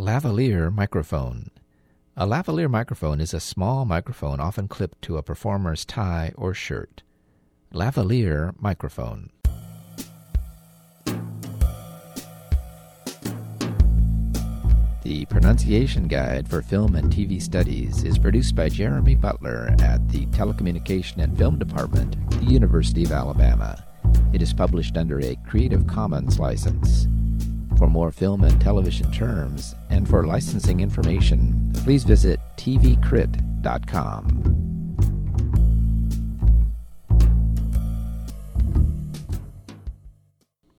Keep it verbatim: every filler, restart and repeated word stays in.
lavalier microphone. A lavalier microphone is a small microphone often clipped to a performer's tie or shirt. Lavalier microphone. The Pronunciation Guide for Film and T V Studies is produced by Jeremy Butler at the Telecommunication and Film Department, the University of Alabama. It is published under a Creative Commons license. For more film and television terms and for licensing information, please visit T V Crit dot com.